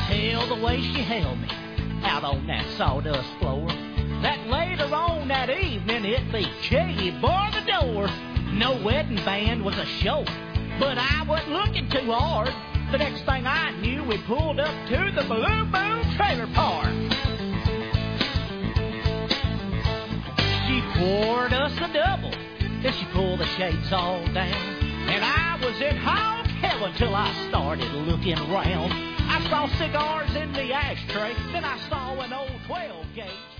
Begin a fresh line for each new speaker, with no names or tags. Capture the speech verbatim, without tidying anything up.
hell, the way she held me out on that sawdust floor, that later on that evening it'd be Katie bar the door. No wedding band was a show, but I wasn't looking too hard. The next thing I knew, we pulled up to the Blue Moon Trailer Park. She poured us a double, then she pulled the shades all down, and I was in hog heaven till I started looking around. I saw cigars in the ashtray, then I saw an old twelve gauge.